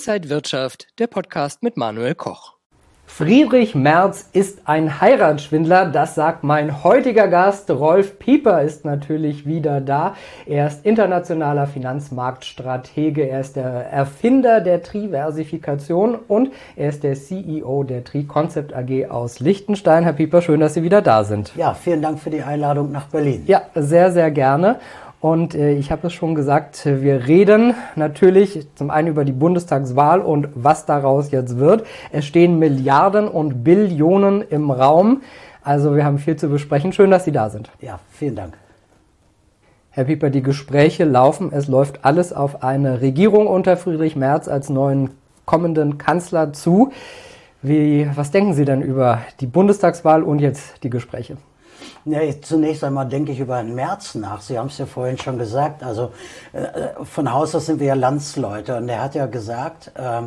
Inside Wirtschaft, der Podcast mit Manuel Koch. Friedrich Merz ist ein Heiratsschwindler, das sagt mein heutiger Gast. Rolf Pieper ist natürlich wieder da. Er ist internationaler Finanzmarktstratege, er ist der Erfinder der Triversifikation und er ist der CEO der Tri Concept AG aus Liechtenstein. Herr Pieper, schön, dass Sie wieder da sind. Ja, vielen Dank für die Einladung nach Berlin. Ja, sehr, sehr gerne. Und ich habe es schon gesagt, wir reden natürlich zum einen über die Bundestagswahl und was daraus jetzt wird. Es stehen Milliarden und Billionen im Raum. Also wir haben viel zu besprechen. Schön, dass Sie da sind. Ja, vielen Dank. Herr Pieper, die Gespräche laufen. Es läuft alles auf eine Regierung unter Friedrich Merz als neuen kommenden Kanzler zu. Was denken Sie denn über die Bundestagswahl und jetzt die Gespräche? Ja, zunächst einmal denke ich über Herrn Merz nach. Sie haben es ja vorhin schon gesagt. Also von Haus aus sind wir ja Landsleute. Und er hat ja gesagt,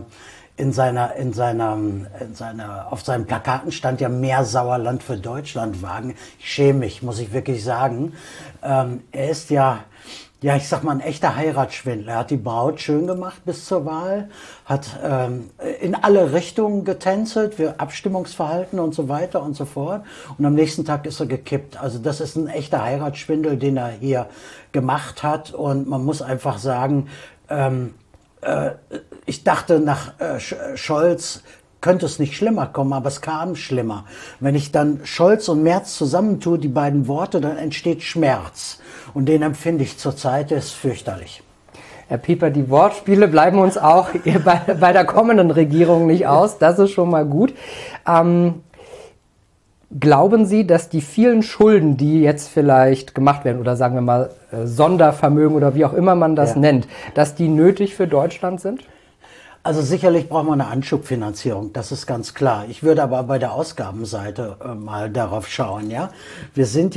auf seinen Plakaten stand ja mehr Sauerland für Deutschland wagen. Ich schäme mich, muss ich wirklich sagen. Er ist ja, ich sag mal, ein echter Heiratsschwindler. Er hat die Braut schön gemacht bis zur Wahl, hat in alle Richtungen getänzelt, für Abstimmungsverhalten und so weiter und so fort. Und am nächsten Tag ist er gekippt. Also das ist ein echter Heiratsschwindel, den er hier gemacht hat. Und man muss einfach sagen, ich dachte nach Scholz könnte es nicht schlimmer kommen, aber es kam schlimmer. Wenn ich dann Scholz und Merz zusammentue, die beiden Worte, dann entsteht Schmerz. Und den empfinde ich zurzeit, der ist fürchterlich. Herr Pieper, die Wortspiele bleiben uns auch bei der kommenden Regierung nicht aus. Das ist schon mal gut. Glauben Sie, dass die vielen Schulden, die jetzt vielleicht gemacht werden, oder sagen wir mal Sondervermögen oder wie auch immer man das nennt, dass die nötig für Deutschland sind? Also sicherlich braucht man eine Anschubfinanzierung, das ist ganz klar. Ich würde aber bei der Ausgabenseite mal darauf schauen. Ja, wir sind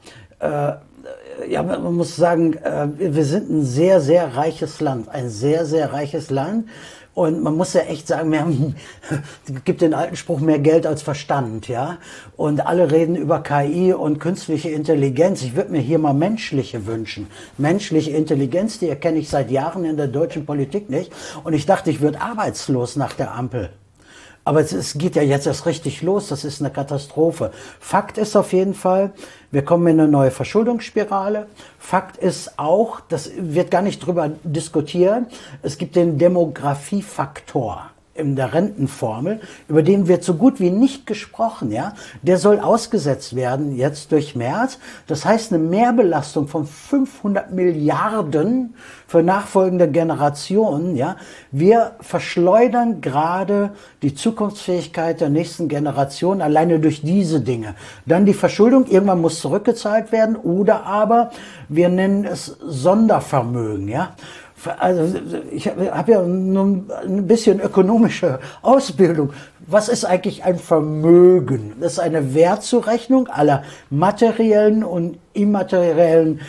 man muss sagen, wir sind ein sehr, sehr reiches Land, ein sehr, sehr reiches Land. Und man muss ja echt sagen, es gibt den alten Spruch, mehr Geld als Verstand, ja. Und alle reden über KI und künstliche Intelligenz. Ich würde mir hier mal menschliche wünschen. Menschliche Intelligenz, die erkenne ich seit Jahren in der deutschen Politik nicht. Und ich dachte, ich würde arbeitslos nach der Ampel. Aber es geht ja jetzt erst richtig los, das ist eine Katastrophe. Fakt ist auf jeden Fall, wir kommen in eine neue Verschuldungsspirale. Fakt ist auch, das wird gar nicht drüber diskutieren, es gibt den Demografiefaktor in der Rentenformel, über den wird so gut wie nicht gesprochen, ja. Der soll ausgesetzt werden jetzt durch Merz. Das heißt eine Mehrbelastung von 500 Milliarden für nachfolgende Generationen, ja. Wir verschleudern gerade die Zukunftsfähigkeit der nächsten Generation alleine durch diese Dinge. Dann die Verschuldung, irgendwann muss zurückgezahlt werden, oder aber wir nennen es Sondervermögen, ja. Also ich habe ja nur ein bisschen ökonomische Ausbildung. Was ist eigentlich ein Vermögen? Das ist eine Wertzurechnung aller materiellen und immateriellen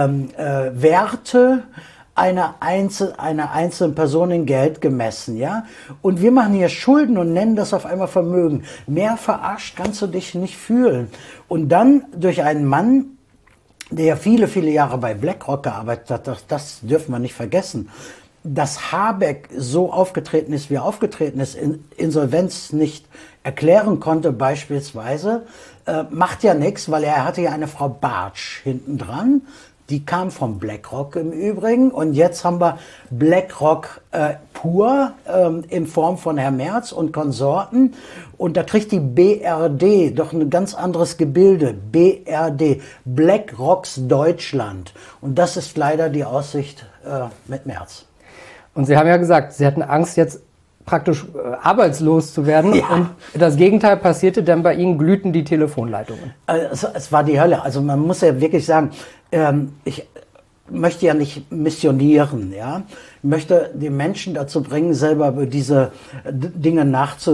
Werte einer einzelnen Person in Geld gemessen, ja? Und wir machen hier Schulden und nennen das auf einmal Vermögen. Mehr verarscht kannst du dich nicht fühlen. Und dann durch einen Mann, der viele, viele Jahre bei BlackRock gearbeitet hat, das dürfen wir nicht vergessen, dass Habeck so aufgetreten ist, wie er aufgetreten ist, Insolvenz nicht erklären konnte beispielsweise, macht ja nichts, weil er hatte ja eine Frau Bartsch hinten dran, die kam von BlackRock im Übrigen, und jetzt haben wir BlackRock pur in Form von Herrn Merz und Konsorten, und da kriegt die BRD doch ein ganz anderes Gebilde, BRD, BlackRocks Deutschland, und das ist leider die Aussicht mit Merz. Und Sie haben ja gesagt, Sie hatten Angst, jetzt praktisch arbeitslos zu werden. Ja. Und das Gegenteil passierte, denn bei Ihnen glühten die Telefonleitungen. Es war die Hölle. Also man muss ja wirklich sagen, ich möchte ja nicht missionieren, ja. Ich möchte die Menschen dazu bringen, selber über diese Dinge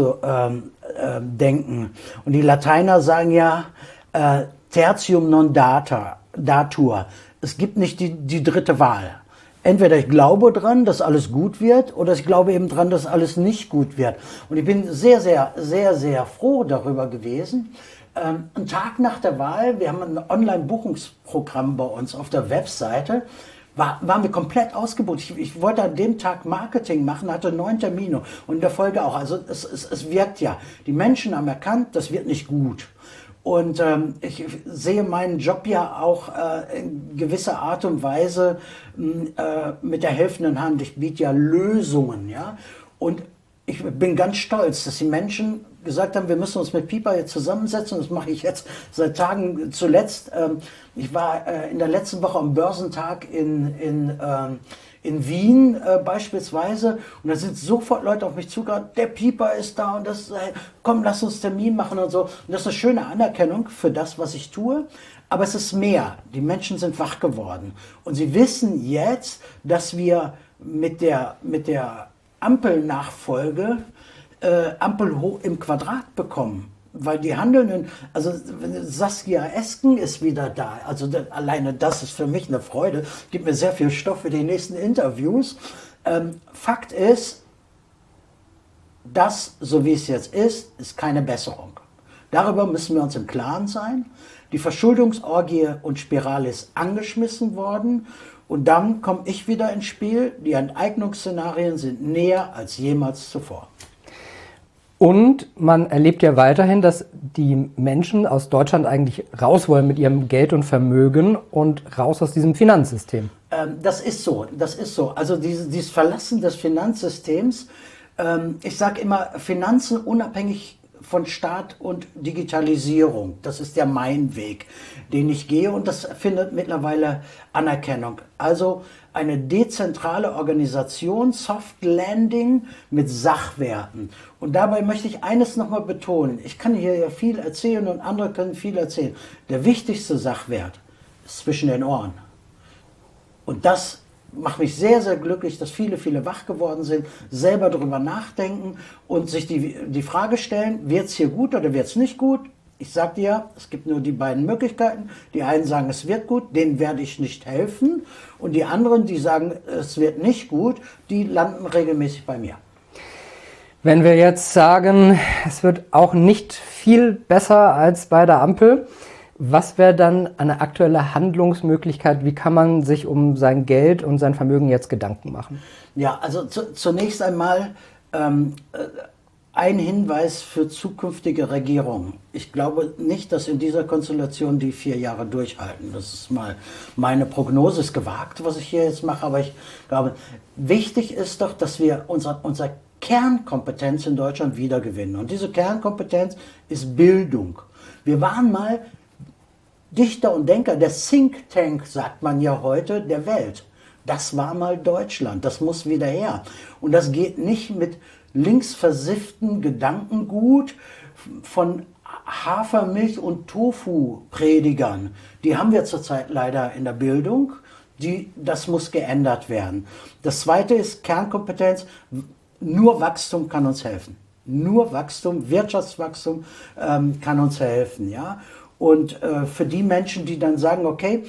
nachzudenken. Und die Lateiner sagen ja, tertium non datur. Es gibt nicht die dritte Wahl. Entweder ich glaube dran, dass alles gut wird, oder ich glaube eben dran, dass alles nicht gut wird. Und ich bin sehr, sehr, sehr, sehr froh darüber gewesen. Einen Tag nach der Wahl, wir haben ein Online-Buchungsprogramm bei uns auf der Webseite, waren wir komplett ausgebucht. Ich wollte an dem Tag Marketing machen, hatte 9 Termine und in der Folge auch. Also es wirkt ja. Die Menschen haben erkannt, das wird nicht gut. Und ich sehe meinen Job ja auch in gewisser Art und Weise mit der helfenden Hand. Ich biete ja Lösungen, ja. Und ich bin ganz stolz, dass die Menschen gesagt haben, wir müssen uns mit Piper jetzt zusammensetzen. Das mache ich jetzt seit Tagen. Zuletzt, ich war in der letzten Woche am Börsentag in Wien beispielsweise, und da sind sofort Leute auf mich zugegangen, der Piper ist da und das, komm, lass uns Termin machen und so. Und das ist eine schöne Anerkennung für das, was ich tue. Aber es ist mehr. Die Menschen sind wach geworden. Und sie wissen jetzt, dass wir mit der Ampelnachfolge Ampel hoch im Quadrat bekommen. Weil die Handelnden, also Saskia Esken ist wieder da. Also alleine das ist für mich eine Freude. Gibt mir sehr viel Stoff für die nächsten Interviews. Fakt ist, das, so wie es jetzt ist keine Besserung. Darüber müssen wir uns im Klaren sein. Die Verschuldungsorgie und Spirale ist angeschmissen worden. Und dann komme ich wieder ins Spiel. Die Enteignungsszenarien sind näher als jemals zuvor. Und man erlebt ja weiterhin, dass die Menschen aus Deutschland eigentlich raus wollen mit ihrem Geld und Vermögen und raus aus diesem Finanzsystem. Das ist so. Also dieses Verlassen des Finanzsystems, ich sage immer, Finanzen unabhängig von Staat und Digitalisierung. Das ist ja mein Weg, den ich gehe, und das findet mittlerweile Anerkennung. Also eine dezentrale Organisation, Soft Landing mit Sachwerten. Und dabei möchte ich eines nochmal betonen. Ich kann hier ja viel erzählen und andere können viel erzählen. Der wichtigste Sachwert ist zwischen den Ohren. Und das macht mich sehr, sehr glücklich, dass viele wach geworden sind, selber darüber nachdenken und sich die Frage stellen, wird es hier gut oder wird es nicht gut? Ich sage dir, es gibt nur die beiden Möglichkeiten. Die einen sagen, es wird gut, denen werde ich nicht helfen. Und die anderen, die sagen, es wird nicht gut, die landen regelmäßig bei mir. Wenn wir jetzt sagen, es wird auch nicht viel besser als bei der Ampel, was wäre dann eine aktuelle Handlungsmöglichkeit? Wie kann man sich um sein Geld und sein Vermögen jetzt Gedanken machen? Ja, also zunächst einmal ein Hinweis für zukünftige Regierungen. Ich glaube nicht, dass in dieser Konstellation die 4 Jahre durchhalten. Das ist mal meine Prognose, ist gewagt, was ich hier jetzt mache, aber ich glaube, wichtig ist doch, dass wir unser Kernkompetenz in Deutschland wiedergewinnen. Und diese Kernkompetenz ist Bildung. Wir waren mal Dichter und Denker, der Think Tank, sagt man ja heute, der Welt. Das war mal Deutschland, das muss wieder her. Und das geht nicht mit linksversifften Gedankengut von Hafermilch- und Tofu-Predigern. Die haben wir zurzeit leider in der Bildung. Das muss geändert werden. Das Zweite ist Kernkompetenz. Nur Wachstum kann uns helfen. Nur Wachstum, Wirtschaftswachstum kann uns helfen. Ja? Und für die Menschen, die dann sagen, okay,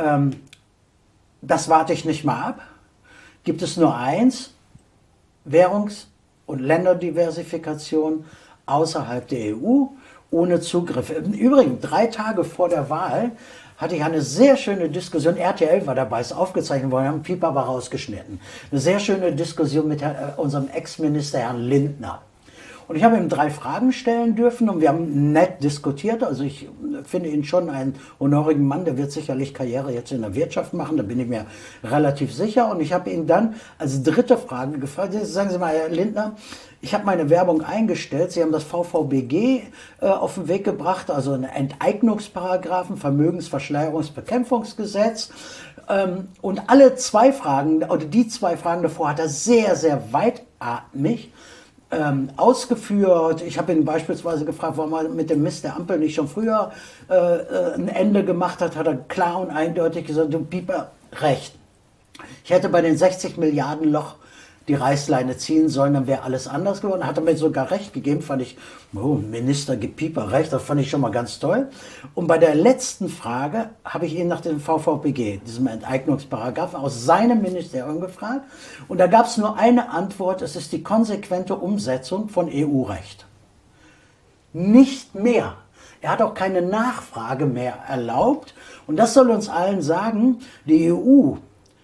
das warte ich nicht mal ab, gibt es nur eins: Währungs- und Länderdiversifikation außerhalb der EU ohne Zugriff. Im Übrigen, 3 Tage vor der Wahl hatte ich eine sehr schöne Diskussion, RTL war dabei, ist aufgezeichnet worden, haben Piper war rausgeschnitten. Eine sehr schöne Diskussion mit unserem Ex-Minister Herrn Lindner. Und ich habe ihm 3 Fragen stellen dürfen und wir haben nett diskutiert. Also ich finde ihn schon einen honorigen Mann, der wird sicherlich Karriere jetzt in der Wirtschaft machen, da bin ich mir relativ sicher. Und ich habe ihn dann als 3. Frage gefragt, sagen Sie mal, Herr Lindner, ich habe meine Werbung eingestellt, Sie haben das VVBG auf den Weg gebracht, also einen Enteignungsparagraphen, Vermögensverschleierungsbekämpfungsgesetz. Und alle 2 Fragen, oder die 2 Fragen davor hat er sehr, sehr weitatmig ausgeführt. Ich habe ihn beispielsweise gefragt, warum er mit dem Mist der Ampel nicht schon früher ein Ende gemacht hat, hat er klar und eindeutig gesagt, du Pieper, recht. Ich hätte bei den 60 Milliarden Loch die Reißleine ziehen sollen, dann wäre alles anders geworden. Hat er mir sogar recht gegeben, fand ich, Minister gibt Pieper recht, das fand ich schon mal ganz toll. Und bei der letzten Frage habe ich ihn nach dem VVBG, diesem Enteignungsparagraphen, aus seinem Ministerium gefragt. Und da gab es nur eine Antwort, es ist die konsequente Umsetzung von EU-Recht. Nicht mehr. Er hat auch keine Nachfrage mehr erlaubt. Und das soll uns allen sagen, die EU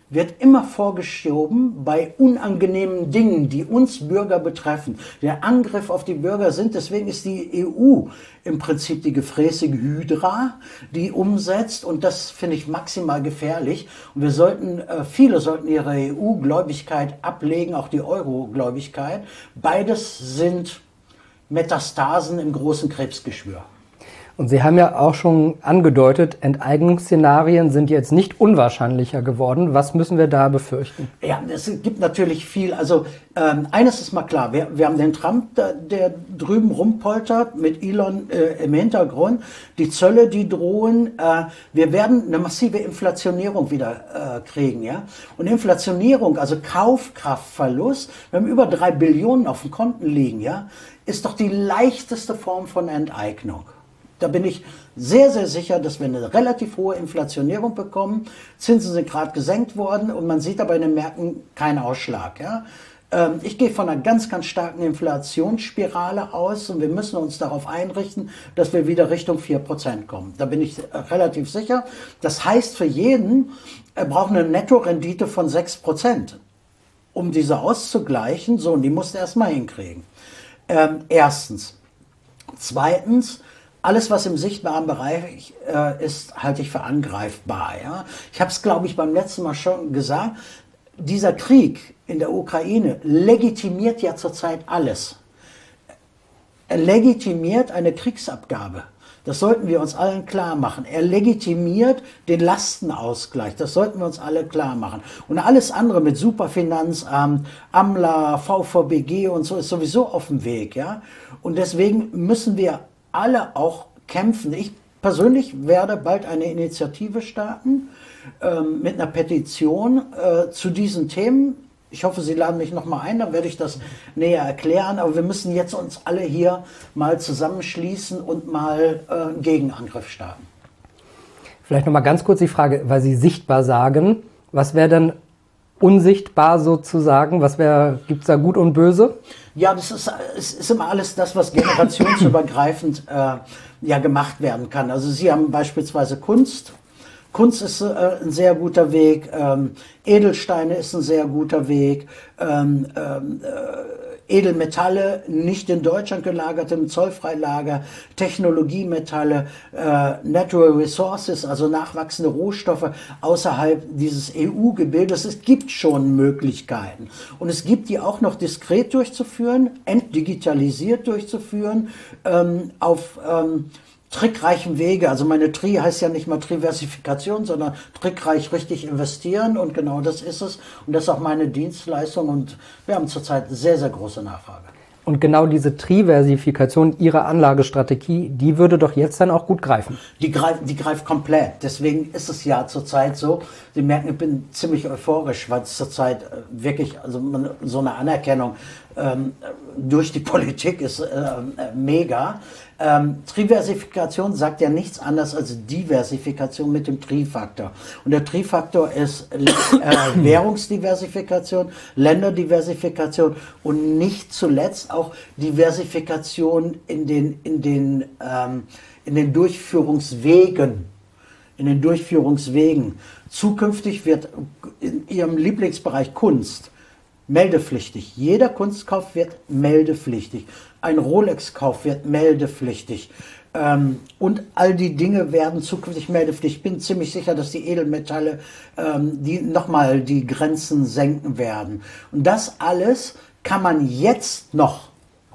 wird immer vorgeschoben bei unangenehmen Dingen, die uns Bürger betreffen. Der Angriff auf die Bürger deswegen ist die EU im Prinzip die gefräßige Hydra, die umsetzt, und das finde ich maximal gefährlich. Und viele sollten ihre EU-Gläubigkeit ablegen, auch die Euro-Gläubigkeit. Beides sind Metastasen im großen Krebsgeschwür. Und Sie haben ja auch schon angedeutet, Enteignungsszenarien sind jetzt nicht unwahrscheinlicher geworden. Was müssen wir da befürchten? Ja, es gibt natürlich viel. Also eines ist mal klar, wir haben den Trump, der drüben rumpoltert, mit Elon im Hintergrund. Die Zölle, die drohen. Wir werden eine massive Inflationierung wieder kriegen. Ja? Und Inflationierung, also Kaufkraftverlust, wir haben über 3 Billionen auf den Konten liegen, ja, ist doch die leichteste Form von Enteignung. Da bin ich sehr, sehr sicher, dass wir eine relativ hohe Inflationierung bekommen. Zinsen sind gerade gesenkt worden und man sieht aber in den Märkten keinen Ausschlag. Ja? Ich gehe von einer ganz, ganz starken Inflationsspirale aus und wir müssen uns darauf einrichten, dass wir wieder Richtung 4% kommen. Da bin ich relativ sicher. Das heißt für jeden, er braucht eine Nettorendite von 6%, um diese auszugleichen. So, und die musst du erstmal hinkriegen. Erstens. Zweitens, alles, was im sichtbaren Bereich ist, halte ich für angreifbar. Ja? Ich habe es, glaube ich, beim letzten Mal schon gesagt, dieser Krieg in der Ukraine legitimiert ja zurzeit alles. Er legitimiert eine Kriegsabgabe. Das sollten wir uns allen klar machen. Er legitimiert den Lastenausgleich. Das sollten wir uns alle klar machen. Und alles andere mit Superfinanzamt, AMLA, VVBG und so ist sowieso auf dem Weg. Ja? Und deswegen müssen wir alle auch kämpfen. Ich persönlich werde bald eine Initiative starten mit einer Petition zu diesen Themen. Ich hoffe, Sie laden mich nochmal ein, dann werde ich das näher erklären. Aber wir müssen jetzt uns alle hier mal zusammenschließen und mal einen Gegenangriff starten. Vielleicht nochmal ganz kurz die Frage, weil Sie sichtbar sagen, was wäre denn unsichtbar sozusagen? Gibt es da Gut und Böse? Ja, es ist immer alles das, was generationsübergreifend gemacht werden kann. Also Sie haben beispielsweise Kunst. Kunst ist ein sehr guter Weg, Edelsteine ist ein sehr guter Weg, Edelmetalle, nicht in Deutschland gelagert, im Zollfreilager, Technologiemetalle, Natural Resources, also nachwachsende Rohstoffe außerhalb dieses EU-Gebildes. Es gibt schon Möglichkeiten. Und es gibt die auch noch diskret durchzuführen, entdigitalisiert durchzuführen, auf trickreichen Wege. Also meine Tri heißt ja nicht mal Triversifikation, sondern trickreich richtig investieren, und genau das ist es. Und das ist auch meine Dienstleistung, und wir haben zurzeit sehr, sehr große Nachfrage. Und genau diese Triversifikation Ihrer Anlagestrategie, die würde doch jetzt dann auch gut greifen. Die greift komplett. Deswegen ist es ja zurzeit so. Sie merken, ich bin ziemlich euphorisch, weil es zurzeit wirklich, also so eine Anerkennung durch die Politik ist mega. Triversifikation sagt ja nichts anderes als Diversifikation mit dem Tri-Faktor. Und der Tri-Faktor ist Währungsdiversifikation, Länderdiversifikation und nicht zuletzt auch Diversifikation in den Durchführungswegen. Zukünftig wird in Ihrem Lieblingsbereich Kunst meldepflichtig. Jeder Kunstkauf wird meldepflichtig. Ein Rolex-Kauf wird meldepflichtig. Und all die Dinge werden zukünftig meldepflichtig. Ich bin ziemlich sicher, dass die Edelmetalle nochmal die Grenzen senken werden. Und das alles kann man jetzt noch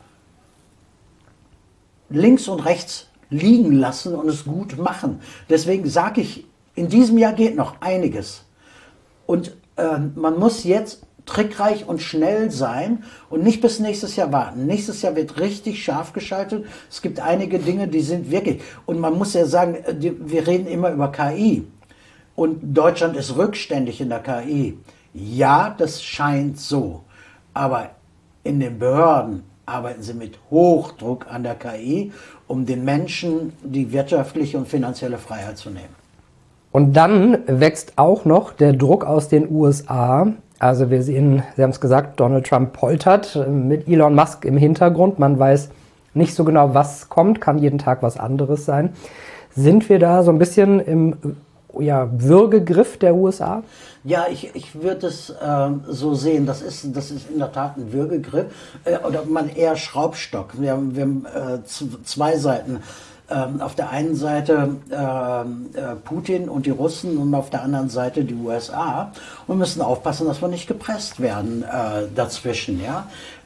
links und rechts liegen lassen und es gut machen. Deswegen sage ich, in diesem Jahr geht noch einiges. Und man muss jetzt trickreich und schnell sein und nicht bis nächstes Jahr warten. Nächstes Jahr wird richtig scharf geschaltet. Es gibt einige Dinge, die sind wirklich, und man muss ja sagen, wir reden immer über KI und Deutschland ist rückständig in der KI. Ja, das scheint so, aber in den Behörden arbeiten sie mit Hochdruck an der KI, um den Menschen die wirtschaftliche und finanzielle Freiheit zu nehmen. Und dann wächst auch noch der Druck aus den USA. Also wir sehen, Sie haben es gesagt, Donald Trump poltert mit Elon Musk im Hintergrund. Man weiß nicht so genau, was kommt, kann jeden Tag was anderes sein. Sind wir da so ein bisschen im ja, Würgegriff der USA? Ja, ich würde es so sehen. Das ist in der Tat ein Würgegriff oder man eher Schraubstock. Wir haben zwei Seiten. Auf der einen Seite Putin und die Russen und auf der anderen Seite die USA. Und wir müssen aufpassen, dass wir nicht gepresst werden dazwischen. Ja?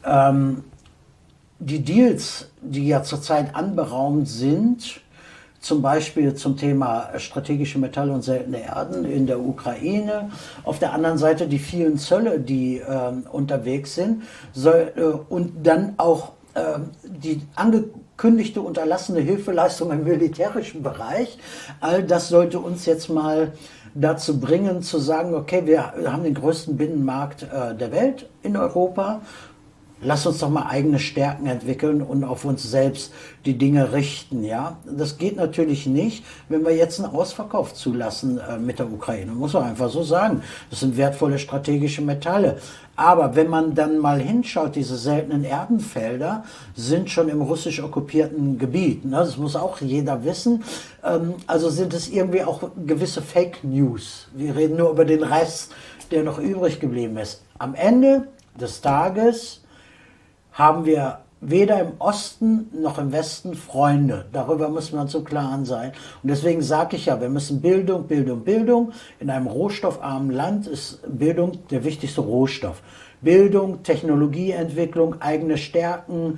Die Deals, die ja zurzeit anberaumt sind, zum Beispiel zum Thema strategische Metalle und seltene Erden in der Ukraine. Auf der anderen Seite die vielen Zölle, die unterwegs sind. Und dann auch die angekündigte unterlassene Hilfeleistung im militärischen Bereich. All das sollte uns jetzt mal dazu bringen, zu sagen, okay, wir haben den größten Binnenmarkt der Welt in Europa. Lass uns doch mal eigene Stärken entwickeln und auf uns selbst die Dinge richten. Ja? Das geht natürlich nicht, wenn wir jetzt einen Ausverkauf zulassen mit der Ukraine. Muss man einfach so sagen. Das sind wertvolle strategische Metalle. Aber wenn man dann mal hinschaut, diese seltenen Erdenfelder sind schon im russisch okkupierten Gebiet. Ne? Das muss auch jeder wissen. Also sind es irgendwie auch gewisse Fake News. Wir reden nur über den Rest, der noch übrig geblieben ist. Am Ende des Tages haben wir weder im Osten noch im Westen Freunde. Darüber muss man so klar sein. Und deswegen sage ich ja, wir müssen Bildung, Bildung, Bildung. In einem rohstoffarmen Land ist Bildung der wichtigste Rohstoff. Bildung, Technologieentwicklung, eigene Stärken.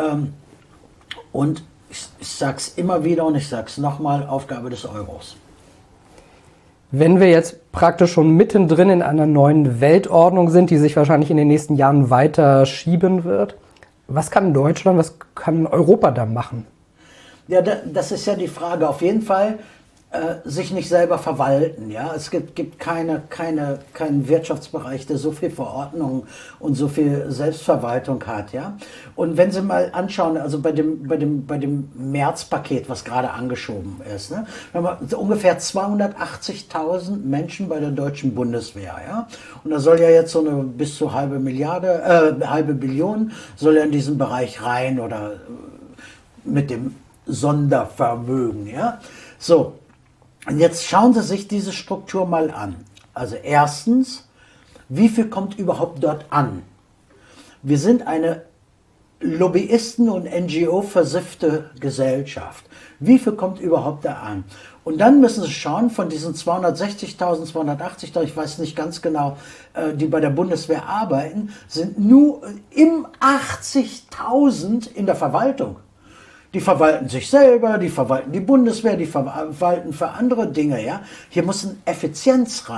Und ich sage es immer wieder und ich sage es nochmal, Aufgabe des Euros. Wenn wir jetzt praktisch schon mittendrin in einer neuen Weltordnung sind, die sich wahrscheinlich in den nächsten Jahren weiter schieben wird, was kann Deutschland, was kann Europa da machen? Ja, das ist ja die Frage. Auf jeden Fall sich nicht selber verwalten. Ja? Es gibt keinen Wirtschaftsbereich, der so viel Verordnung und so viel Selbstverwaltung hat. Ja? Und wenn Sie mal anschauen, also bei dem März-Paket, was gerade angeschoben ist, ne? Wir haben ungefähr 280.000 Menschen bei der deutschen Bundeswehr. Ja? Und da soll ja jetzt so eine bis zu halbe Billion soll ja in diesen Bereich rein oder mit dem Sondervermögen. Ja? So. Und jetzt schauen Sie sich diese Struktur mal an. Also erstens, wie viel kommt überhaupt dort an? Wir sind eine Lobbyisten- und NGO-versiffte Gesellschaft. Wie viel kommt überhaupt da an? Und dann müssen Sie schauen, von diesen 260.000, 280.000, ich weiß nicht ganz genau, die bei der Bundeswehr arbeiten, sind nur 80.000 in der Verwaltung. Die verwalten sich selber, die verwalten die Bundeswehr, die verwalten für andere Dinge. Ja? Hier muss eine Effizienz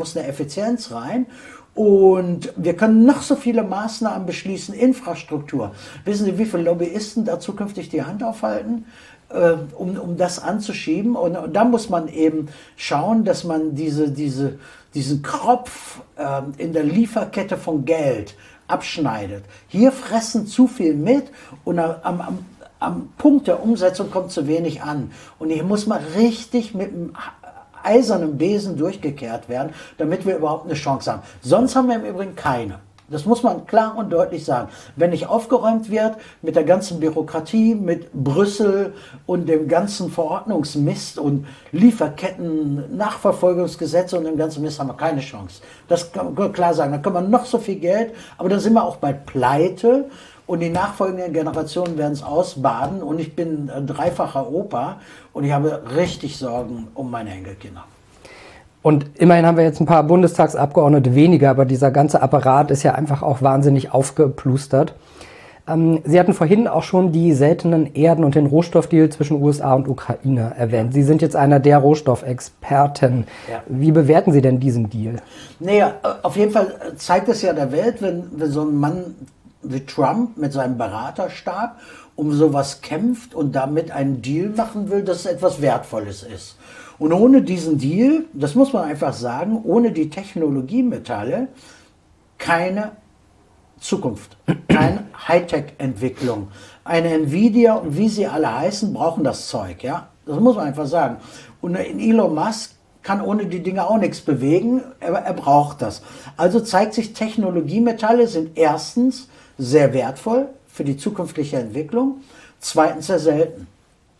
rein. Und wir können noch so viele Maßnahmen beschließen, Infrastruktur. Wissen Sie, wie viele Lobbyisten da zukünftig die Hand aufhalten, um das anzuschieben? Und da muss man eben schauen, dass man diesen Kropf in der Lieferkette von Geld abschneidet. Hier fressen zu viel mit und am Punkt der Umsetzung kommt zu wenig an. Und hier muss man richtig mit einem eisernen Besen durchgekehrt werden, damit wir überhaupt eine Chance haben. Sonst haben wir im Übrigen keine. Das muss man klar und deutlich sagen. Wenn nicht aufgeräumt wird mit der ganzen Bürokratie, mit Brüssel und dem ganzen Verordnungsmist und Lieferketten, Nachverfolgungsgesetze und dem ganzen Mist, haben wir keine Chance. Das kann man klar sagen. Da können wir noch so viel Geld, aber dann sind wir auch bald pleite. Und die nachfolgenden Generationen werden es ausbaden. Und ich bin dreifacher Opa und ich habe richtig Sorgen um meine Enkelkinder. Und immerhin haben wir jetzt ein paar Bundestagsabgeordnete weniger, aber dieser ganze Apparat ist ja einfach auch wahnsinnig aufgeplustert. Sie hatten vorhin auch schon die seltenen Erden und den Rohstoffdeal zwischen USA und Ukraine erwähnt. Sie sind jetzt einer der Rohstoffexperten. Ja. Wie bewerten Sie denn diesen Deal? Naja, auf jeden Fall zeigt es ja der Welt, wenn so ein Mann wie Trump mit seinem Beraterstab um sowas kämpft und damit einen Deal machen will, dass es etwas Wertvolles ist. Und ohne diesen Deal, das muss man einfach sagen, ohne die Technologiemetalle keine Zukunft, keine Hightech-Entwicklung. Eine Nvidia und wie sie alle heißen, brauchen das Zeug, ja. Das muss man einfach sagen. Und Elon Musk kann ohne die Dinge auch nichts bewegen, er braucht das. Also zeigt sich, Technologiemetalle sind erstens sehr wertvoll für die zukünftige Entwicklung, zweitens sehr selten.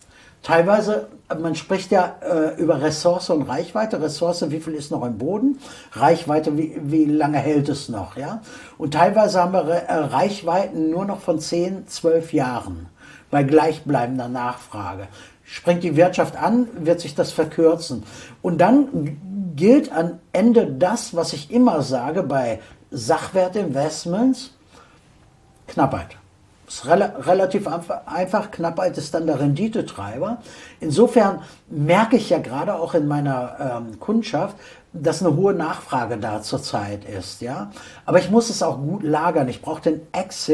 Teilweise, man spricht ja über Ressource und Reichweite. Ressource, wie viel ist noch im Boden? Reichweite, wie lange hält es noch? Ja? Und teilweise haben wir Reichweiten nur noch von 10, 12 Jahren bei gleichbleibender Nachfrage. Springt die Wirtschaft an, wird sich das verkürzen. Und dann gilt am Ende das, was ich immer sage bei Sachwertinvestments: Knappheit. Ist relativ einfach. Knappheit ist dann der Renditetreiber. Insofern merke ich ja gerade auch in meiner Kundschaft, dass eine hohe Nachfrage da zurzeit ist. Ja? Aber ich muss es auch gut lagern. Ich brauche den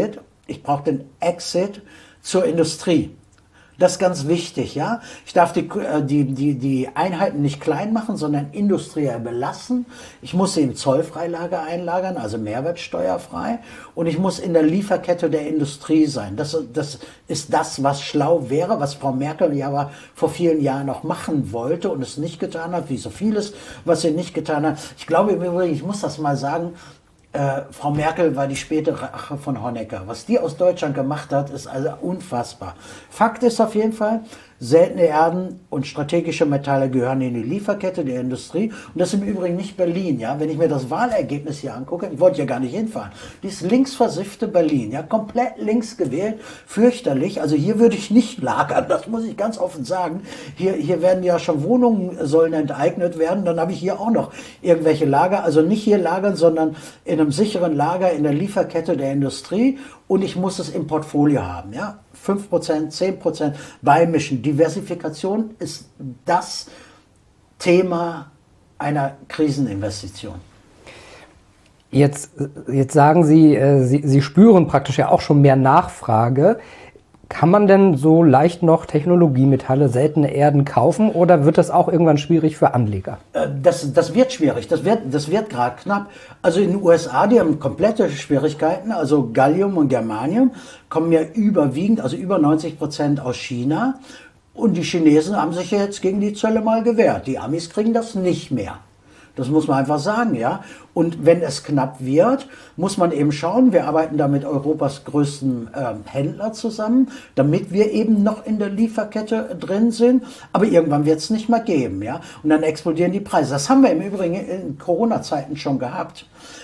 Exit zur Industrie. Das ist ganz wichtig, ja. Ich darf die Einheiten nicht klein machen, sondern industriell belassen. Ich muss sie im Zollfreilager einlagern, also mehrwertsteuerfrei. Und ich muss in der Lieferkette der Industrie sein. Das ist das, was schlau wäre, was Frau Merkel ja aber vor vielen Jahren noch machen wollte und es nicht getan hat, wie so vieles, was sie nicht getan hat. Ich glaube im Übrigen, ich muss das mal sagen, Frau Merkel war die späte Rache von Honecker. Was die aus Deutschland gemacht hat, ist also unfassbar. Fakt ist auf jeden Fall, seltene Erden und strategische Metalle gehören in die Lieferkette der Industrie. Und das ist im Übrigen nicht Berlin. Ja? Wenn ich mir das Wahlergebnis hier angucke, ich wollte ja gar nicht hinfahren, dieses linksversiffte Berlin, ja, komplett links gewählt, fürchterlich. Also hier würde ich nicht lagern, das muss ich ganz offen sagen. Hier werden ja schon Wohnungen, sollen enteignet werden. Dann habe ich hier auch noch irgendwelche Lager. Also nicht hier lagern, sondern in einem sicheren Lager in der Lieferkette der Industrie. Und ich muss es im Portfolio haben. Ja? 5%, 10% beimischen. Diversifikation ist das Thema einer Kriseninvestition. Jetzt sagen Sie spüren praktisch ja auch schon mehr Nachfrage. Kann man denn so leicht noch Technologiemetalle, seltene Erden kaufen oder wird das auch irgendwann schwierig für Anleger? Das wird schwierig, das wird gerade knapp. Also in den USA, die haben komplette Schwierigkeiten, also Gallium und Germanium kommen ja überwiegend, also über 90% aus China. Und die Chinesen haben sich jetzt gegen die Zölle mal gewehrt. Die Amis kriegen das nicht mehr. Das muss man einfach sagen, ja. Und wenn es knapp wird, muss man eben schauen, wir arbeiten da mit Europas größten Händler zusammen, damit wir eben noch in der Lieferkette drin sind. Aber irgendwann wird es nicht mehr geben, ja. Und dann explodieren die Preise. Das haben wir im Übrigen in Corona-Zeiten schon gehabt.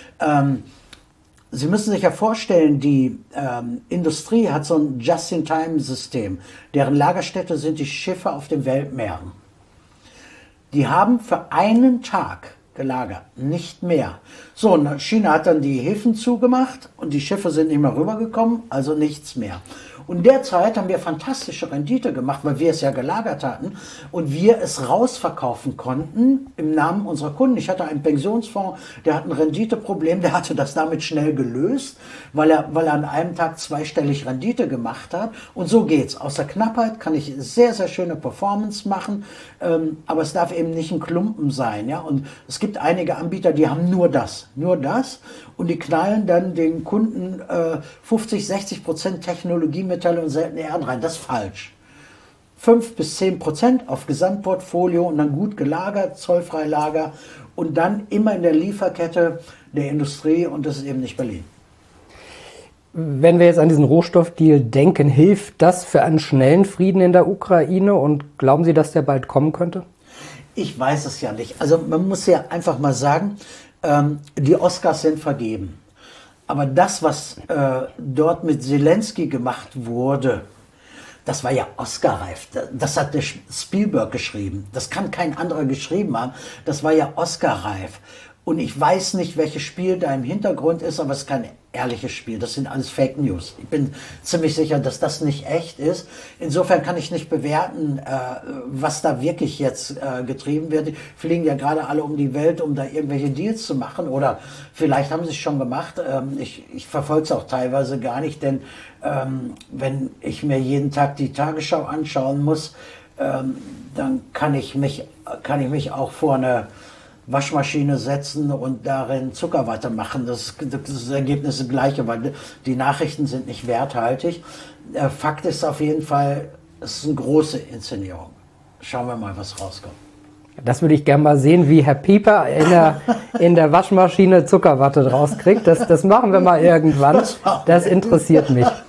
Sie müssen sich ja vorstellen, die Industrie hat so ein Just-in-Time-System. Deren Lagerstätte sind die Schiffe auf den Weltmeeren. Die haben für einen Tag gelagert, nicht mehr. So, und China hat dann die Häfen zugemacht und die Schiffe sind nicht mehr rübergekommen, also nichts mehr. Und derzeit haben wir fantastische Rendite gemacht, weil wir es ja gelagert hatten und wir es rausverkaufen konnten im Namen unserer Kunden. Ich hatte einen Pensionsfonds, der hat ein Renditeproblem, der hatte das damit schnell gelöst, weil er an einem Tag zweistellig Rendite gemacht hat. Und so geht's. Aus der Knappheit kann ich sehr, sehr schöne Performance machen, aber es darf eben nicht ein Klumpen sein. Ja? Und es gibt einige Anbieter, die haben nur das und die knallen dann den Kunden 50-60% Technologiemetalle und seltene Erden rein. Das ist falsch. 5-10% auf Gesamtportfolio und dann gut gelagert, Zollfreilager und dann immer in der Lieferkette der Industrie und das ist eben nicht Berlin. Wenn wir jetzt an diesen Rohstoffdeal denken, hilft das für einen schnellen Frieden in der Ukraine und glauben Sie, dass der bald kommen könnte? Ich weiß es ja nicht. Also man muss ja einfach mal sagen, die Oscars sind vergeben. Aber das, was dort mit Zelensky gemacht wurde, das war ja Oscar-reif. Das hat der Spielberg geschrieben. Das kann kein anderer geschrieben haben. Das war ja Oscar-reif. Und ich weiß nicht, welches Spiel da im Hintergrund ist, aber es ist kein ehrliches Spiel. Das sind alles Fake News. Ich bin ziemlich sicher, dass das nicht echt ist. Insofern kann ich nicht bewerten, was da wirklich jetzt getrieben wird. Die fliegen ja gerade alle um die Welt, um da irgendwelche Deals zu machen. Oder vielleicht haben sie es schon gemacht. Ich verfolge es auch teilweise gar nicht, denn wenn ich mir jeden Tag die Tagesschau anschauen muss, dann kann ich mich auch vor eine Waschmaschine setzen und darin Zuckerwatte machen. Das Ergebnis ist das gleiche, weil die Nachrichten sind nicht werthaltig. Fakt ist auf jeden Fall, es ist eine große Inszenierung. Schauen wir mal, was rauskommt. Das würde ich gerne mal sehen, wie Herr Pieper in der Waschmaschine Zuckerwatte rauskriegt. Das machen wir mal irgendwann. Das interessiert mich.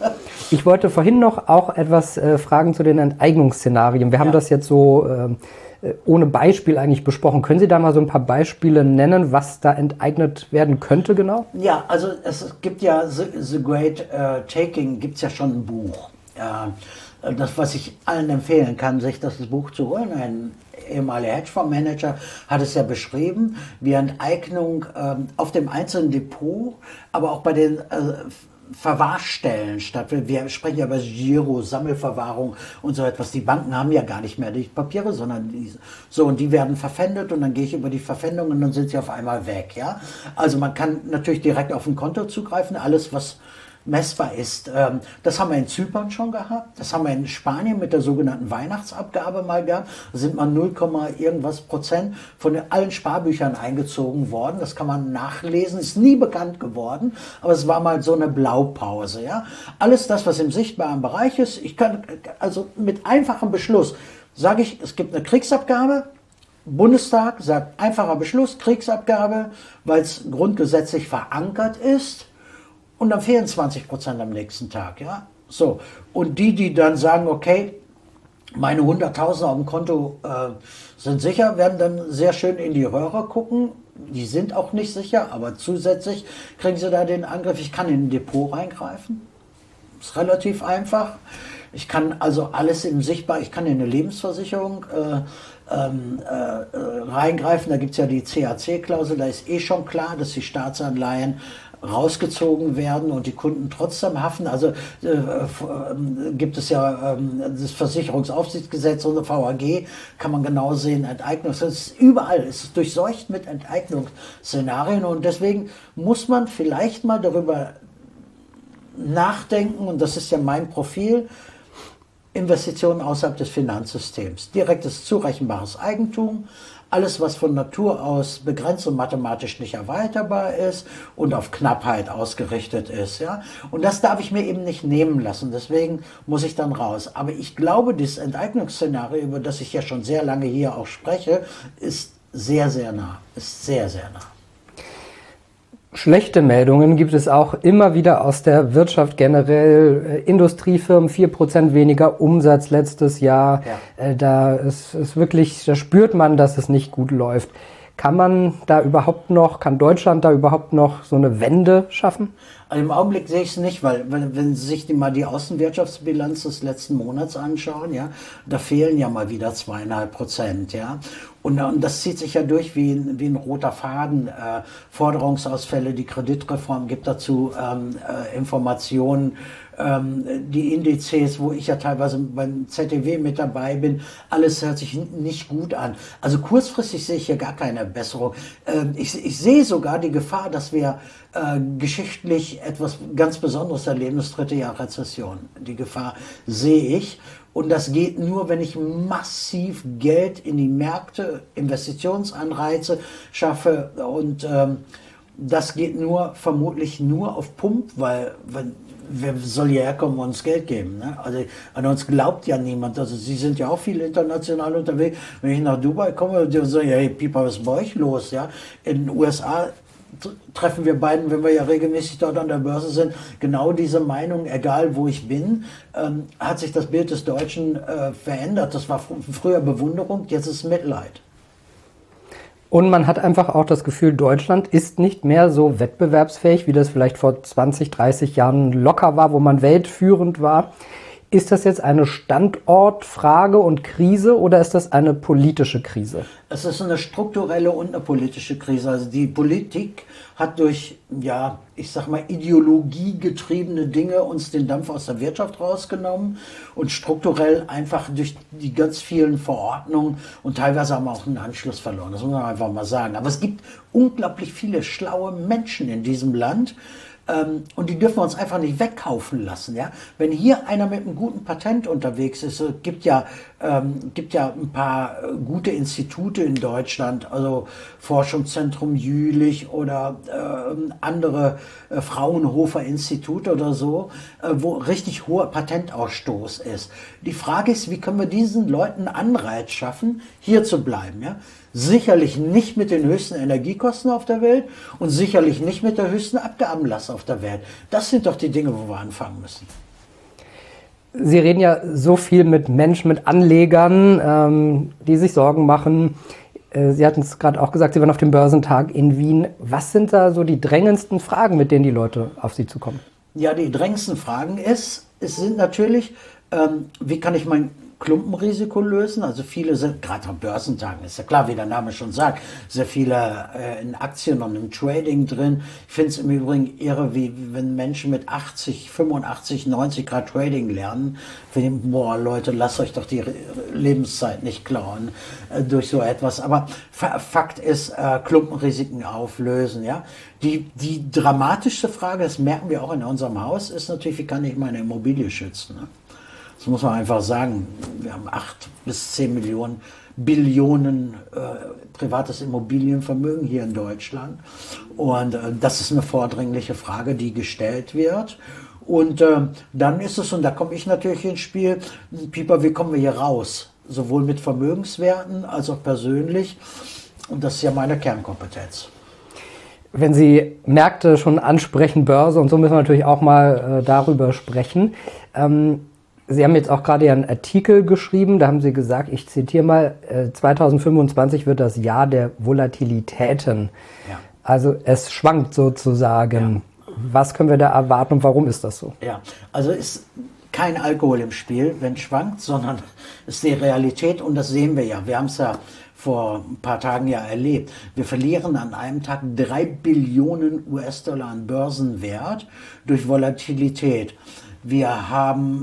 Ich wollte vorhin noch auch etwas fragen zu den Enteignungsszenarien. Wir haben das jetzt so ohne Beispiel eigentlich besprochen. Können Sie da mal so ein paar Beispiele nennen, was da enteignet werden könnte genau? Ja, also es gibt ja The Great Taking, gibt es ja schon ein Buch. Das, was ich allen empfehlen kann, sich das Buch zu holen. Ein ehemaliger Hedgefondsmanager hat es ja beschrieben, wie Enteignung auf dem einzelnen Depot, aber auch bei den Verwahrstellen stattfindet. Wir sprechen ja über Giro, Sammelverwahrung und so etwas. Die Banken haben ja gar nicht mehr die Papiere, sondern und die werden verpfändet und dann gehe ich über die Verpfändung und dann sind sie auf einmal weg. Ja? Also man kann natürlich direkt auf ein Konto zugreifen, alles was messbar ist. Das haben wir in Zypern schon gehabt, das haben wir in Spanien mit der sogenannten Weihnachtsabgabe mal gehabt. Da sind mal 0, irgendwas Prozent von allen Sparbüchern eingezogen worden. Das kann man nachlesen, ist nie bekannt geworden, aber es war mal so eine Blaupause. Ja? Alles das, was im sichtbaren Bereich ist, ich kann also mit einfachem Beschluss, sage ich, es gibt eine Kriegsabgabe, Bundestag sagt einfacher Beschluss, Kriegsabgabe, weil es grundgesetzlich verankert ist. Und dann fehlen 20% am nächsten Tag, ja. So. Und die dann sagen, okay, meine 100.000 auf dem Konto sind sicher, werden dann sehr schön in die Röhre gucken. Die sind auch nicht sicher, aber zusätzlich kriegen sie da den Angriff, ich kann in ein Depot reingreifen. Ist relativ einfach. Ich kann also alles im Sichtbar, ich kann in eine Lebensversicherung reingreifen. Da gibt es ja die CAC-Klausel, da ist schon klar, dass die Staatsanleihen rausgezogen werden und die Kunden trotzdem haften. Also gibt es ja das Versicherungsaufsichtsgesetz und das VAG, kann man genau sehen, Enteignung. Das ist überall, es ist durchseucht mit Enteignungsszenarien und deswegen muss man vielleicht mal darüber nachdenken, und das ist ja mein Profil, Investitionen außerhalb des Finanzsystems. Direktes zurechenbares Eigentum, alles, was von Natur aus begrenzt und mathematisch nicht erweiterbar ist und auf Knappheit ausgerichtet ist. Ja? Und das darf ich mir eben nicht nehmen lassen, deswegen muss ich dann raus. Aber ich glaube, dieses Enteignungsszenario, über das ich ja schon sehr lange hier auch spreche, ist sehr, sehr nah. Ist sehr, sehr nah. Schlechte Meldungen gibt es auch immer wieder aus der Wirtschaft generell. Industriefirmen 4% weniger Umsatz letztes Jahr. Ja. Da spürt man, dass es nicht gut läuft. Kann Deutschland da überhaupt noch so eine Wende schaffen? Also im Augenblick sehe ich es nicht, weil wenn Sie sich mal die Außenwirtschaftsbilanz des letzten Monats anschauen, ja, da fehlen ja mal wieder 2,5%, ja. Und das zieht sich ja durch wie ein roter Faden. Forderungsausfälle, die Kreditreform gibt dazu Informationen. Die Indizes, wo ich ja teilweise beim ZDW mit dabei bin, alles hört sich nicht gut an. Also kurzfristig sehe ich hier gar keine Besserung. Ich sehe sogar die Gefahr, dass wir geschichtlich etwas ganz Besonderes erleben, das 3. Jahr Rezession. Die Gefahr sehe ich. Und das geht nur, wenn ich massiv Geld in die Märkte, Investitionsanreize schaffe. Und das geht vermutlich nur auf Pump, weil wer soll hierher kommen und uns Geld geben? Ne? Also an uns glaubt ja niemand. Also Sie sind ja auch viel international unterwegs. Wenn ich nach Dubai komme und sage, hey Pieper, was ist bei euch los? Ja? In den USA treffen wir beiden, wenn wir ja regelmäßig dort an der Börse sind, genau diese Meinung, egal wo ich bin, hat sich das Bild des Deutschen verändert. Das war früher Bewunderung, jetzt ist Mitleid. Und man hat einfach auch das Gefühl, Deutschland ist nicht mehr so wettbewerbsfähig, wie das vielleicht vor 20, 30 Jahren locker war, wo man weltführend war. Ist das jetzt eine Standortfrage und Krise oder ist das eine politische Krise? Es ist eine strukturelle und eine politische Krise. Also die Politik hat durch, ja, ich sag mal, ideologiegetriebene Dinge uns den Dampf aus der Wirtschaft rausgenommen und strukturell einfach durch die ganz vielen Verordnungen und teilweise haben wir auch einen Anschluss verloren. Das muss man einfach mal sagen. Aber es gibt unglaublich viele schlaue Menschen in diesem Land. Und die dürfen wir uns einfach nicht wegkaufen lassen. Ja? Wenn hier einer mit einem guten Patent unterwegs ist, gibt ja ein paar gute Institute in Deutschland, also Forschungszentrum Jülich oder andere Fraunhofer Institute oder so, wo richtig hoher Patentausstoß ist. Die Frage ist, wie können wir diesen Leuten Anreiz schaffen, hier zu bleiben? Ja? Sicherlich nicht mit den höchsten Energiekosten auf der Welt und sicherlich nicht mit der höchsten Abgabenlast auf der Welt. Das sind doch die Dinge, wo wir anfangen müssen. Sie reden ja so viel mit Menschen, mit Anlegern, die sich Sorgen machen. Sie hatten es gerade auch gesagt, Sie waren auf dem Börsentag in Wien. Was sind da so die drängendsten Fragen, mit denen die Leute auf Sie zukommen? Ja, die drängendsten Fragen sind natürlich, wie kann ich mein Klumpenrisiko lösen? Also viele sind, gerade am Börsentagen, ist ja klar, wie der Name schon sagt, sehr viele in Aktien und im Trading drin. Ich finde es im Übrigen irre, wie wenn Menschen mit 80, 85, 90 Grad Trading lernen. Boah, Leute, lasst euch doch die Lebenszeit nicht klauen durch so etwas. Aber Fakt ist, Klumpenrisiken auflösen. Ja? Die dramatischste Frage, das merken wir auch in unserem Haus, ist natürlich, wie kann ich meine Immobilie schützen? Ne? Das muss man einfach sagen. Wir haben 8 bis 10 Billionen privates Immobilienvermögen hier in Deutschland. Und das ist eine vordringliche Frage, die gestellt wird. Und dann ist es, und da komme ich natürlich ins Spiel, Pieper, wie kommen wir hier raus? Sowohl mit Vermögenswerten als auch persönlich. Und das ist ja meine Kernkompetenz. Wenn Sie Märkte schon ansprechen, Börse, und so müssen wir natürlich auch mal darüber sprechen. Sie haben jetzt auch gerade einen Artikel geschrieben, da haben Sie gesagt, ich zitiere mal, 2025 wird das Jahr der Volatilitäten. Ja. Also es schwankt sozusagen. Ja. Was können wir da erwarten und warum ist das so? Ja, also ist kein Alkohol im Spiel, wenn es schwankt, sondern ist die Realität und das sehen wir ja. Wir haben es ja vor ein paar Tagen ja erlebt. Wir verlieren an einem Tag 3 Billionen US-Dollar an Börsenwert durch Volatilität. Wir haben,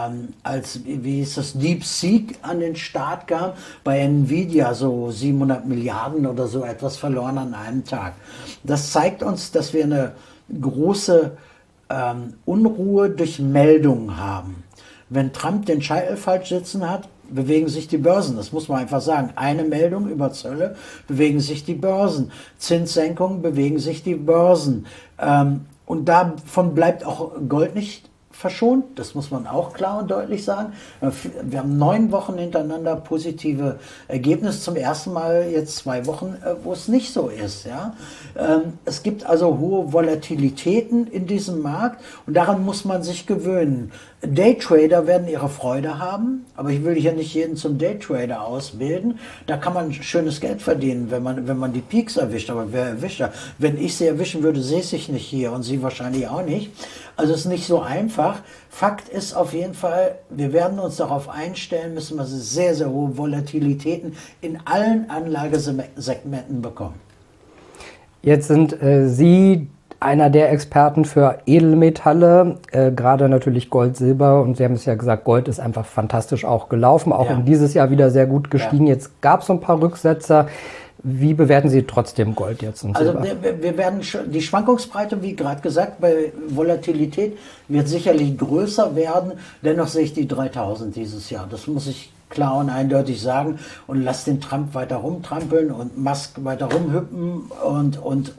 wie hieß das, DeepSeek an den Start kam, bei Nvidia so 700 Milliarden oder so etwas verloren an einem Tag. Das zeigt uns, dass wir eine große Unruhe durch Meldungen haben. Wenn Trump den Scheitel falsch sitzen hat, bewegen sich die Börsen. Das muss man einfach sagen. Eine Meldung über Zölle, bewegen sich die Börsen. Zinssenkungen, bewegen sich die Börsen. Und davon bleibt auch Gold nicht verschont, das muss man auch klar und deutlich sagen. Wir haben 9 Wochen hintereinander positive Ergebnisse, zum ersten Mal jetzt 2 Wochen, wo es nicht so ist. Ja? Es gibt also hohe Volatilitäten in diesem Markt und daran muss man sich gewöhnen. Daytrader werden ihre Freude haben, aber ich will hier nicht jeden zum Daytrader ausbilden. Da kann man schönes Geld verdienen, wenn man die Peaks erwischt, aber wer erwischt da? Wenn ich sie erwischen würde, säße ich nicht hier und Sie wahrscheinlich auch nicht. Also es ist nicht so einfach. Fakt ist auf jeden Fall, wir werden uns darauf einstellen müssen, dass wir sehr, sehr hohe Volatilitäten in allen Anlagesegmenten bekommen. Jetzt sind Sie einer der Experten für Edelmetalle, gerade natürlich Gold, Silber. Und Sie haben es ja gesagt, Gold ist einfach fantastisch auch gelaufen, auch in dieses Jahr wieder sehr gut gestiegen. Ja. Jetzt gab es so ein paar Rücksetzer. Wie bewerten Sie trotzdem Gold jetzt und Silber? Also wir werden die Schwankungsbreite, wie gerade gesagt, bei Volatilität wird sicherlich größer werden. Dennoch sehe ich die 3000 dieses Jahr. Das muss ich klar und eindeutig sagen. Und lass den Trump weiter rumtrampeln und Musk weiter rumhüppen und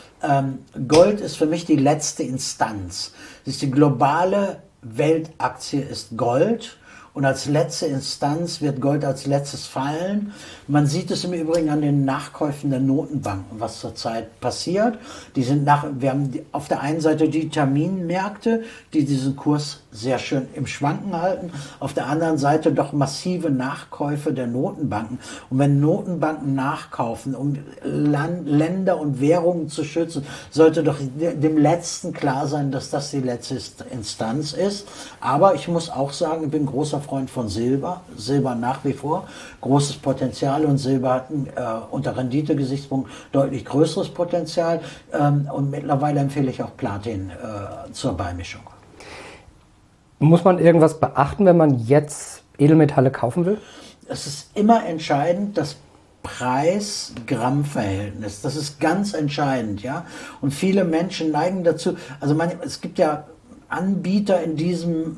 Gold ist für mich die letzte Instanz. Das ist die globale Weltaktie ist Gold. Und als letzte Instanz wird Gold als letztes fallen. Man sieht es im Übrigen an den Nachkäufen der Notenbanken, was zurzeit passiert. Wir haben auf der einen Seite die Terminmärkte, die diesen Kurs sehr schön im Schwanken halten. Auf der anderen Seite doch massive Nachkäufe der Notenbanken. Und wenn Notenbanken nachkaufen, um Länder und Währungen zu schützen, sollte doch dem Letzten klar sein, dass das die letzte Instanz ist. Aber ich muss auch sagen, ich bin großer Freund von Silber. Silber nach wie vor großes Potenzial und Silber hat unter Renditegesichtspunkt deutlich größeres Potenzial. Und mittlerweile empfehle ich auch Platin zur Beimischung. Muss man irgendwas beachten, wenn man jetzt Edelmetalle kaufen will? Es ist immer entscheidend, das Preis-Gramm-Verhältnis. Das ist ganz entscheidend, ja. Und viele Menschen neigen dazu, also es gibt ja Anbieter in diesem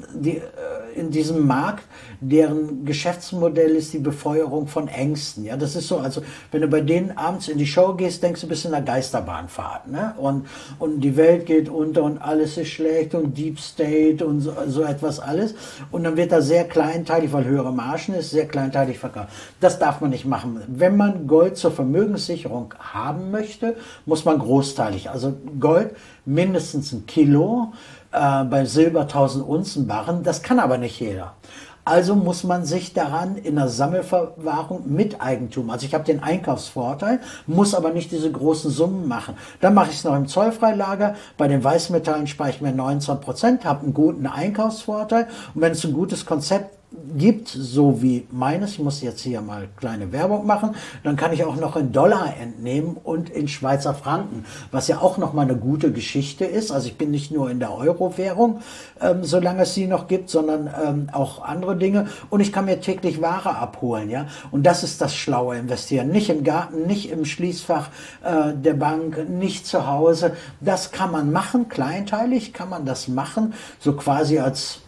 Markt, deren Geschäftsmodell ist die Befeuerung von Ängsten. Ja, das ist so, also wenn du bei denen abends in die Show gehst, denkst du, bist in einer Geisterbahnfahrt, ne? Und die Welt geht unter und alles ist schlecht und Deep State und so etwas alles. Und dann wird da sehr kleinteilig, weil höhere Margen ist, sehr kleinteilig verkauft. Das darf man nicht machen. Wenn man Gold zur Vermögenssicherung haben möchte, muss man großteilig, also Gold mindestens 1 Kilo, bei Silber 1000 Unzen Barren. Das kann aber nicht jeder. Also muss man sich daran in der Sammelverwahrung mit Eigentum, also ich habe den Einkaufsvorteil, muss aber nicht diese großen Summen machen. Dann mache ich es noch im Zollfreilager. Bei den Weißmetallen spare ich mir 19%, habe einen guten Einkaufsvorteil. Und wenn es ein gutes Konzept gibt, so wie meines, ich muss jetzt hier mal kleine Werbung machen, dann kann ich auch noch in Dollar entnehmen und in Schweizer Franken, was ja auch noch mal eine gute Geschichte ist. Also ich bin nicht nur in der Euro-Währung, solange es sie noch gibt, sondern auch andere Dinge. Und ich kann mir täglich Ware abholen, ja. Und das ist das schlaue Investieren. Nicht im Garten, nicht im Schließfach der Bank, nicht zu Hause. Das kann man machen, kleinteilig kann man das machen, so quasi als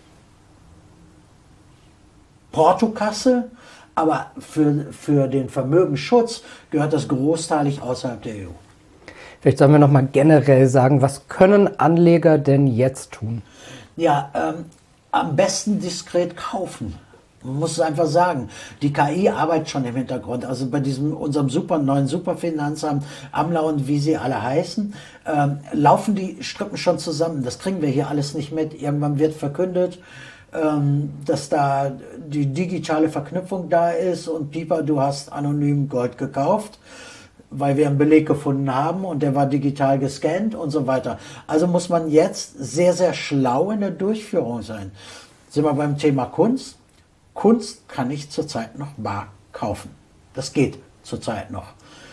Portokasse, aber für den Vermögensschutz gehört das großteilig außerhalb der EU. Vielleicht sollen wir noch mal generell sagen, was können Anleger denn jetzt tun? Ja, am besten diskret kaufen. Man muss es einfach sagen. Die KI arbeitet schon im Hintergrund. Also bei unserem neuen Superfinanzamt, AMLA und wie sie alle heißen, laufen die Strippen schon zusammen. Das kriegen wir hier alles nicht mit. Irgendwann wird verkündet, dass da die digitale Verknüpfung da ist und Pieper, du hast anonym Gold gekauft, weil wir einen Beleg gefunden haben und der war digital gescannt und so weiter. Also muss man jetzt sehr, sehr schlau in der Durchführung sein. Sind wir beim Thema Kunst? Kunst kann ich zurzeit noch bar kaufen. Das geht zurzeit noch.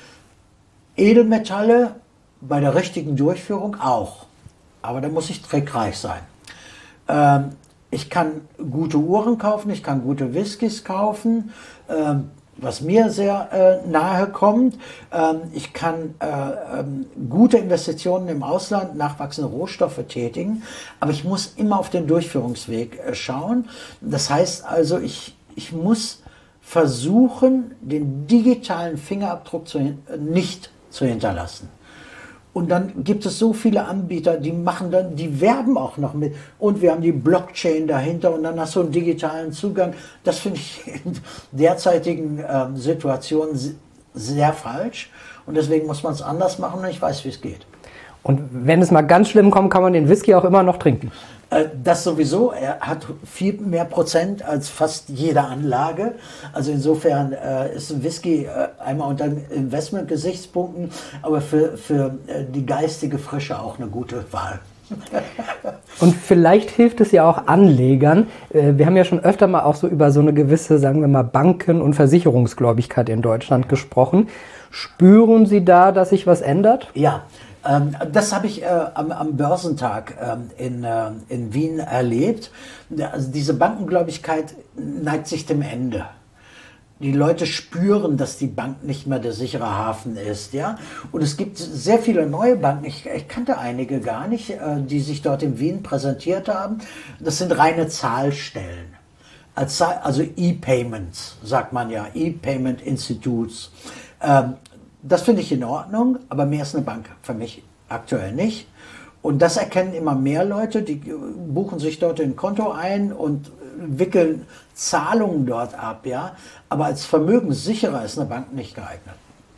Edelmetalle bei der richtigen Durchführung auch. Aber da muss ich trickreich sein. Ich kann gute Uhren kaufen, ich kann gute Whiskys kaufen, was mir sehr nahe kommt. Ich kann gute Investitionen im Ausland, nachwachsende Rohstoffe tätigen, aber ich muss immer auf den Durchführungsweg schauen. Das heißt also, ich muss versuchen, den digitalen Fingerabdruck nicht zu hinterlassen. Und dann gibt es so viele Anbieter, die werben auch noch mit. Und wir haben die Blockchain dahinter und dann hast du einen digitalen Zugang. Das finde ich in derzeitigen Situationen sehr falsch. Und deswegen muss man es anders machen und ich weiß, wie es geht. Und wenn es mal ganz schlimm kommt, kann man den Whisky auch immer noch trinken? Das sowieso. Er hat viel mehr Prozent als fast jede Anlage. Also insofern ist ein Whisky einmal unter Investmentgesichtspunkten, aber für die geistige Frische auch eine gute Wahl. Und vielleicht hilft es ja auch Anlegern. Wir haben ja schon öfter mal auch so über so eine gewisse, sagen wir mal, Banken- und Versicherungsgläubigkeit in Deutschland gesprochen. Spüren Sie da, dass sich was ändert? Ja. Das habe ich am Börsentag in Wien erlebt. Also diese Bankengläubigkeit neigt sich dem Ende. Die Leute spüren, dass die Bank nicht mehr der sichere Hafen ist, ja. Und es gibt sehr viele neue Banken. Ich kannte einige gar nicht, die sich dort in Wien präsentiert haben. Das sind reine Zahlstellen. Also E-Payments, sagt man ja, E-Payment Institutes. Das finde ich in Ordnung, aber mehr ist eine Bank für mich aktuell nicht. Und das erkennen immer mehr Leute, die buchen sich dort ein Konto ein und wickeln Zahlungen dort ab, ja. Aber als Vermögenssicherer ist eine Bank nicht geeignet.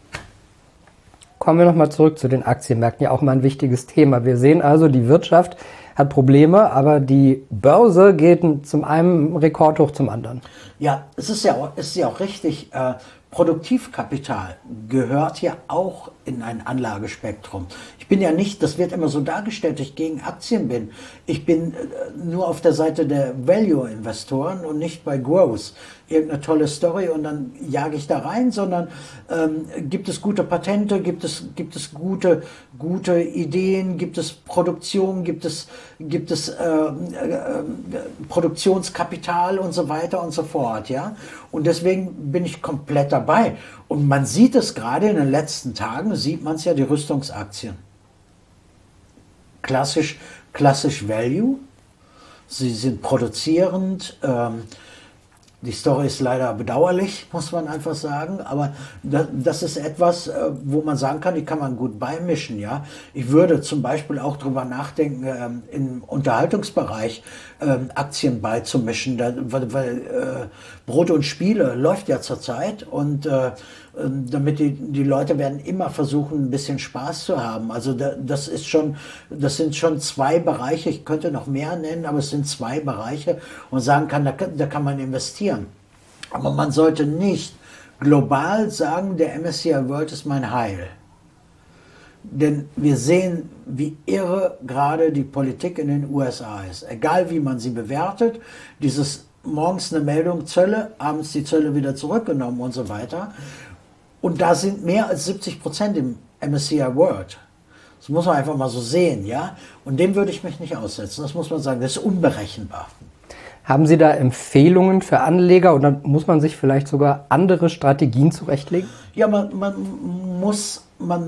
Kommen wir nochmal zurück zu den Aktienmärkten, ja auch mal ein wichtiges Thema. Wir sehen also, die Wirtschaft hat Probleme, aber die Börse geht zum einen Rekordhoch zum anderen. Ja, es ist ja auch richtig. Produktivkapital gehört ja auch in ein Anlagespektrum. Ich bin ja nicht, das wird immer so dargestellt, dass ich gegen Aktien bin. Ich bin nur auf der Seite der Value-Investoren und nicht bei Growth. Irgendeine tolle Story und dann jage ich da rein, sondern gibt es gute Patente, gibt es gute Ideen, gibt es Produktion, gibt es Produktionskapital und so weiter und so fort, ja. Und deswegen bin ich komplett dabei. Und man sieht es gerade in den letzten Tagen, sieht man es ja, die Rüstungsaktien. Klassisch Value. Sie sind produzierend. Die Story ist leider bedauerlich, muss man einfach sagen, aber das ist etwas, wo man sagen kann, die kann man gut beimischen, ja. Ich würde zum Beispiel auch drüber nachdenken, im Unterhaltungsbereich Aktien beizumischen, weil Brot und Spiele läuft ja zurzeit und damit die Leute werden immer versuchen, ein bisschen Spaß zu haben. Also das sind schon zwei Bereiche, ich könnte noch mehr nennen, aber es sind zwei Bereiche und sagen kann, da kann man investieren. Aber man sollte nicht global sagen, der MSCI World ist mein Heil. Denn wir sehen, wie irre gerade die Politik in den USA ist. Egal wie man sie bewertet, dieses morgens eine Meldung Zölle, abends die Zölle wieder zurückgenommen und so weiter. Und da sind mehr als 70% im MSCI World. Das muss man einfach mal so sehen, ja. Und dem würde ich mich nicht aussetzen. Das muss man sagen, das ist unberechenbar. Haben Sie da Empfehlungen für Anleger oder muss man sich vielleicht sogar andere Strategien zurechtlegen? Ja, man muss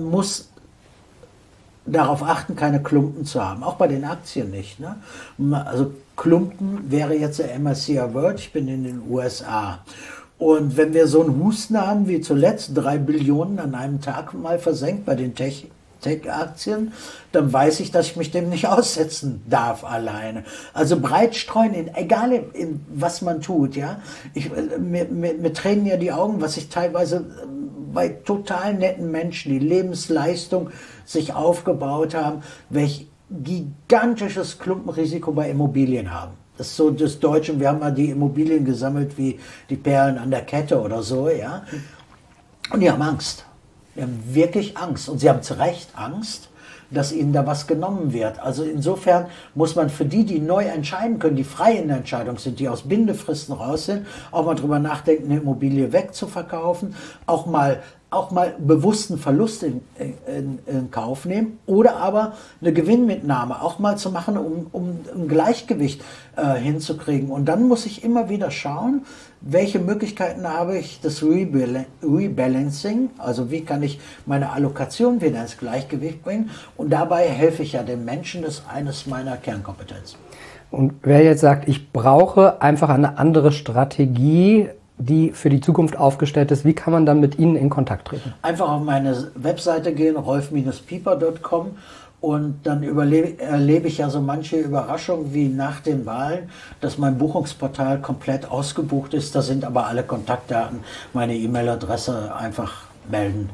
darauf achten, keine Klumpen zu haben. Auch bei den Aktien nicht. Ne? Also Klumpen wäre jetzt der MSCI World. Ich bin in den USA. Und wenn wir so einen Husten haben wie zuletzt, 3 Billionen an einem Tag mal versenkt bei den Tech-Aktien, dann weiß ich, dass ich mich dem nicht aussetzen darf alleine. Also breit streuen, egal in was man tut. Ja? Mir tränen ja die Augen, was ich teilweise bei total netten Menschen, die Lebensleistung sich aufgebaut haben, welch gigantisches Klumpenrisiko bei Immobilien haben. Das ist so das Deutsche, wir haben mal die Immobilien gesammelt wie die Perlen an der Kette oder so, ja. Und die haben Angst. Die haben wirklich Angst. Und sie haben zu Recht Angst, dass ihnen da was genommen wird. Also insofern muss man für die neu entscheiden können, die frei in der Entscheidung sind, die aus Bindefristen raus sind, auch mal drüber nachdenken, eine Immobilie wegzuverkaufen, auch mal bewussten Verlust in Kauf nehmen oder aber eine Gewinnmitnahme auch mal zu machen, um ein Gleichgewicht hinzukriegen. Und dann muss ich immer wieder schauen, welche Möglichkeiten habe ich des Rebalancing, also wie kann ich meine Allokation wieder ins Gleichgewicht bringen. Und dabei helfe ich ja den Menschen, das ist eines meiner Kernkompetenzen. Und wer jetzt sagt, ich brauche einfach eine andere Strategie, die für die Zukunft aufgestellt ist, wie kann man dann mit Ihnen in Kontakt treten? Einfach auf meine Webseite gehen, rolf-pieper.com, und dann erlebe ich ja so manche Überraschungen wie nach den Wahlen, dass mein Buchungsportal komplett ausgebucht ist. Da sind aber alle Kontaktdaten, meine E-Mail-Adresse, einfach melden.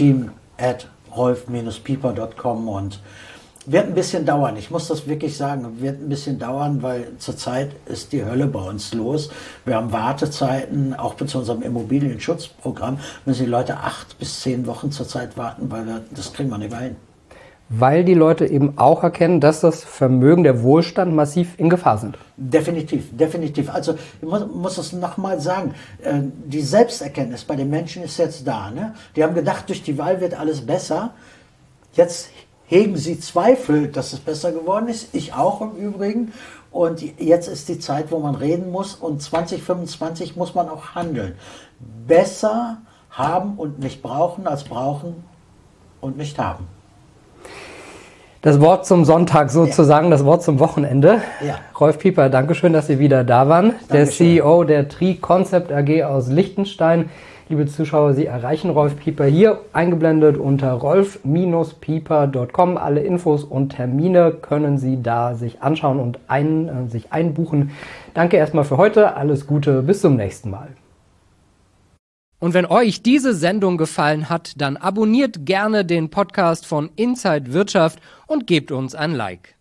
team@rolf-pieper.com, und wird ein bisschen dauern, ich muss das wirklich sagen, wird ein bisschen dauern, weil zurzeit ist die Hölle bei uns los. Wir haben Wartezeiten, auch zu unserem Immobilienschutzprogramm müssen die Leute 8 bis 10 Wochen zurzeit warten, weil das kriegen wir nicht mehr hin. Weil die Leute eben auch erkennen, dass das Vermögen, der Wohlstand massiv in Gefahr sind. Definitiv, definitiv. Also ich muss es nochmal sagen, die Selbsterkenntnis bei den Menschen ist jetzt da. Ne? Die haben gedacht, durch die Wahl wird alles besser. Jetzt hegen sie Zweifel, dass es besser geworden ist. Ich auch im Übrigen. Und jetzt ist die Zeit, wo man reden muss. Und 2025 muss man auch handeln. Besser haben und nicht brauchen, als brauchen und nicht haben. Das Wort zum Sonntag sozusagen, ja. Das Wort zum Wochenende. Ja. Rolf Pieper, Dankeschön, dass Sie wieder da waren. Dankeschön. Der CEO der Tri Concept AG aus Liechtenstein. Liebe Zuschauer, Sie erreichen Rolf Pieper hier eingeblendet unter rolf-pieper.com. Alle Infos und Termine können Sie da sich anschauen und sich einbuchen. Danke erstmal für heute. Alles Gute. Bis zum nächsten Mal. Und wenn euch diese Sendung gefallen hat, dann abonniert gerne den Podcast von Inside Wirtschaft und gebt uns ein Like.